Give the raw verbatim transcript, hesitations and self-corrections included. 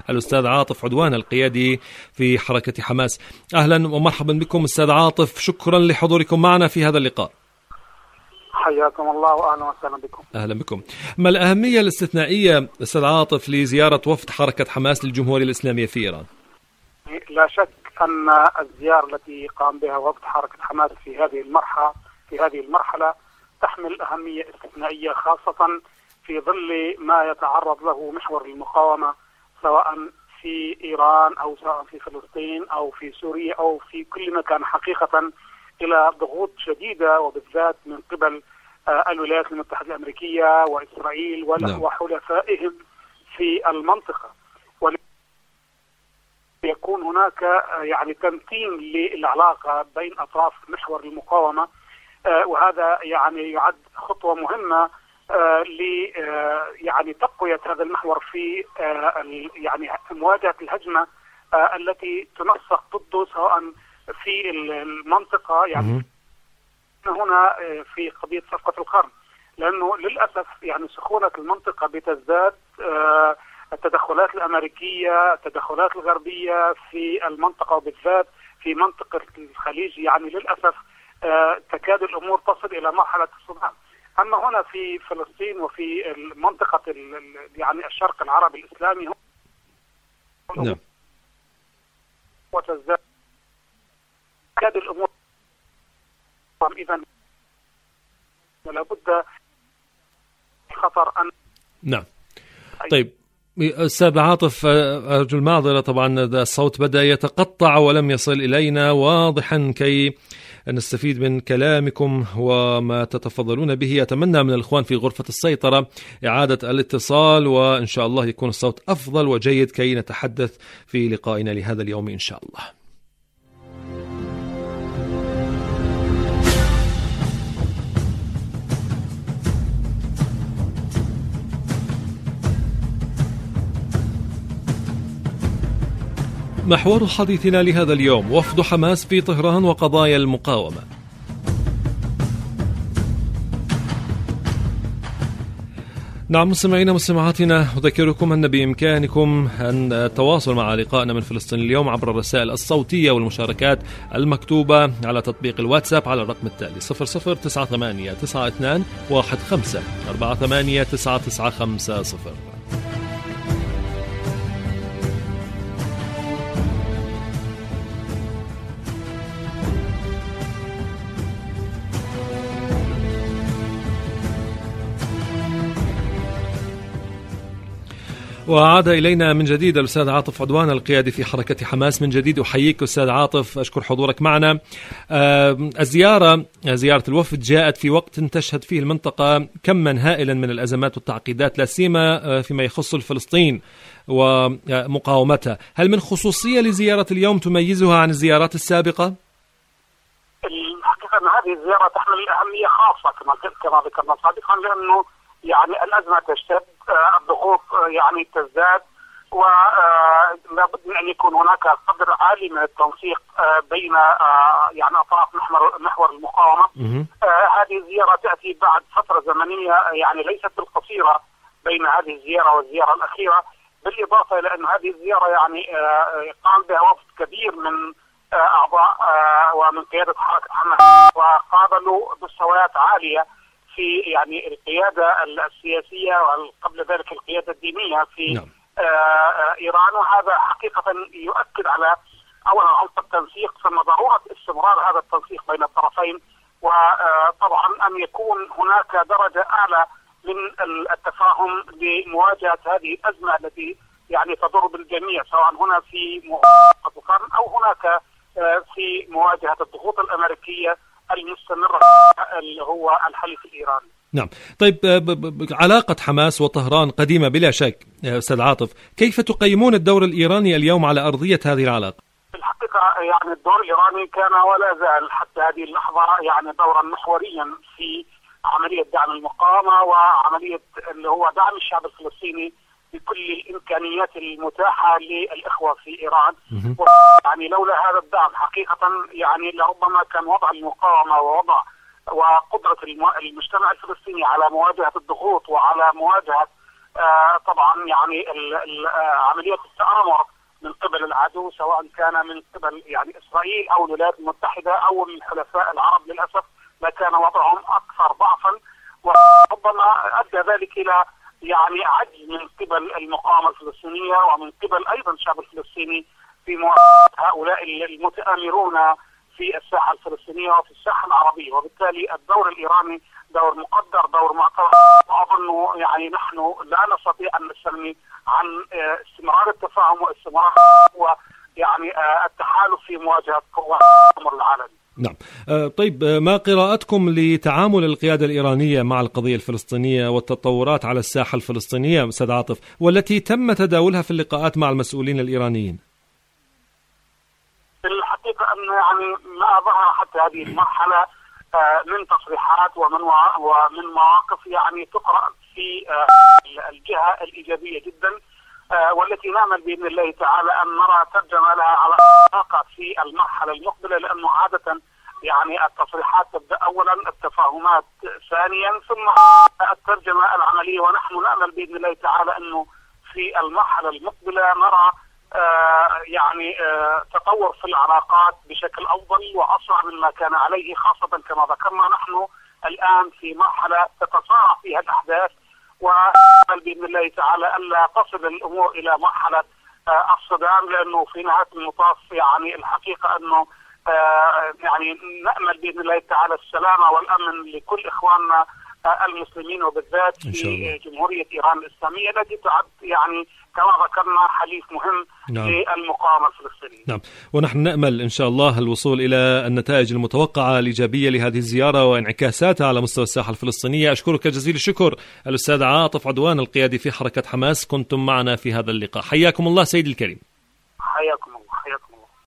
الأستاذ عاطف عدوان القيادي في حركة حماس. أهلا ومرحبا بكم أستاذ عاطف، شكرا لحضوركم معنا في هذا اللقاء. حياكم الله وأهلا وسهلا بكم. أهلا بكم. ما الأهمية الاستثنائية أستاذ عاطف لزيارة وفد حركة حماس للجمهورية الإسلامية في إيران؟ لا شك أن الزيارة التي قام بها وفد حركة حماس في هذه المرحلة في هذه المرحلة تحمل أهمية استثنائية، خاصة في ظل ما يتعرض له محور المقاومة سواء في إيران أو سواء في فلسطين أو في سوريا أو في كل مكان، حقيقة إلى ضغوط شديدة وبالذات من قبل الولايات المتحدة الأمريكية وإسرائيل وحلفائهم في المنطقة. يكون هناك يعني تمتين للعلاقة بين أطراف محور المقاومة، وهذا يعني يعد خطوة مهمة ل يعني تقوية هذا المحور في يعني مواجهة الهجمة التي تنسق ضده سواء في المنطقة، يعني هنا في قضية صفقة القرن، لأنه للأسف يعني سخونة المنطقة بتزداد، التدخلات الأمريكية التدخلات الغربية في المنطقة وبالذات في منطقة الخليج، يعني للأسف تكاد الأمور تصل إلى مرحلة الصدام. أما هنا في فلسطين وفي منطقة يعني الشرق العربي الإسلامي نعم. وتزداد تكاد الأمور، إذا لابد خطر أن نعم. طيب أستاذ عاطف، أرجو المعذرة، طبعا الصوت بدأ يتقطع ولم يصل إلينا واضحا كي نستفيد من كلامكم وما تتفضلون به. أتمنى من الإخوان في غرفة السيطرة إعادة الاتصال، وإن شاء الله يكون الصوت أفضل وجيد كي نتحدث في لقائنا لهذا اليوم إن شاء الله. محور حديثنا لهذا اليوم وفد حماس في طهران وقضايا المقاومة. نعم مستمعينا مستمعاتنا، أذكركم أن بإمكانكم أن التواصل مع لقائنا من فلسطين اليوم عبر الرسائل الصوتية والمشاركات المكتوبة على تطبيق الواتساب على الرقم التالي صفر صفر تسعة ثمانية تسعة اثنان واحد خمسة أربعة ثمانية تسعة تسعة خمسة صفر. وعاد إلينا من جديد الأستاذ عاطف عدوان القيادي في حركة حماس. من جديد أحييك أستاذ عاطف، أشكر حضورك معنا. الزيارة زيارة الوفد جاءت في وقت تشهد فيه المنطقة كما هائلا من الأزمات والتعقيدات، لا سيما فيما يخص فلسطين ومقاومتها. هل من خصوصية لزيارة اليوم تميزها عن الزيارات السابقة؟ الحقيقة أن هذه الزيارة تحمل أهمية خاصة كما كما ذكرنا سابقا، لأنه يعني الأزمة تشتد، الضغوط يعني تزداد، ولا بد من أن يكون هناك قدر عالي من التنسيق بين يعني أطراف محور محور المقاومة. هذه الزيارة تأتي بعد فترة زمنية يعني ليست بالقصيرة بين هذه الزيارة والزيارة الأخيرة، بالإضافة إلى أن هذه الزيارة يعني قام بها وفد كبير من أعضاء ومن قيادة حركة حماس، وقابلوا مستويات عالية في يعني القيادة السياسية وقبل ذلك القيادة الدينية في نعم. آه إيران. وهذا حقيقة يؤكد على أولا عمق التنسيق، ثم ضرورة استمرار هذا التنسيق بين الطرفين، وطبعا أن يكون هناك درجة أعلى من التفاهم لمواجهة هذه الأزمة التي يعني تضر بالجميع، سواء هنا في مواجهة القرن أو هناك آه في مواجهة الضغوط الأمريكية المستمرة اللي هو الحليف الإيراني. نعم. طيب علاقة حماس وطهران قديمة بلا شك أستاذ عاطف، كيف تقيمون الدور الإيراني اليوم على أرضية هذه العلاقة؟ الحقيقة يعني الدور الإيراني كان ولا زال حتى هذه اللحظة يعني دورا محوريا في عملية دعم المقاومة وعملية اللي هو دعم الشعب الفلسطيني بكل الإمكانيات المتاحة للإخوة في إيران. يعني لولا هذا الدعم حقيقة يعني لربما كان وضع المقاومة ووضع وقدرة المجتمع الفلسطيني على مواجهة الضغوط وعلى مواجهة طبعا يعني عملية التآمر من قبل العدو، سواء كان من قبل يعني إسرائيل أو الولايات المتحدة أو الحلفاء العرب، للأسف ما كان وضعهم أكثر ضعفا، وربما أدى ذلك إلى يعني عجز من قبل المقاومة الفلسطينية ومن قبل أيضا الشعب الفلسطيني في مواجهة هؤلاء المتآمرون في الساحة الفلسطينية وفي الساحة العربية. وبالتالي الدور الإيراني دور مقدر، دور معتبر، وأظن يعني نحن لا نستطيع أن نستغني عن استمرار التفاهم واستمرار ويعني التحالف في مواجهة قوى الأمر العالمي. نعم. طيب، ما قراءتكم لتعامل القيادة الإيرانية مع القضية الفلسطينية والتطورات على الساحة الفلسطينية أستاذ عاطف، والتي تم تداولها في اللقاءات مع المسؤولين الإيرانيين؟ في الحقيقة أن يعني ما ظهر حتى هذه المرحلة من تصريحات ومن ومن مواقف يعني تقرأ في الجهة الإيجابية جدا، والتي نأمل بإذن الله تعالى أن نرى ترجمة لها على الواقع في المرحلة المقبلة، لأنه عادة يعني التصريحات تبدأ أولا، التفاهمات ثانيا، ثم الترجمة العملية. ونحن نأمل بإذن الله تعالى أنه في المرحلة المقبلة نرى آه يعني آه تطور في العلاقات بشكل أفضل وأسرع مما كان عليه، خاصة كما ذكرنا نحن الآن في مرحلة تتصارع فيها الأحداث، ونأمل بإذن الله تعالى ألا تصل الأمور إلى مرحلة آه الصدام، لأنه في نهاية المطاف يعني الحقيقة أنه آه يعني نأمل بإذن الله تعالى السلامة والأمن لكل إخواننا المسلمين، وبالذات في جمهورية إيران الإسلامية التي تعد يعني كما ذكرنا حليف مهم نعم. للمقاومة الفلسطينية. نعم، ونحن نأمل إن شاء الله الوصول إلى النتائج المتوقعة الإيجابية لهذه الزيارة وانعكاساتها على مستوى الساحة الفلسطينية. أشكرك جزيل الشكر الأستاذ عاطف عدوان القيادي في حركة حماس، كنتم معنا في هذا اللقاء. حياكم الله سيد الكريم. حياكم الله. حياكم الله.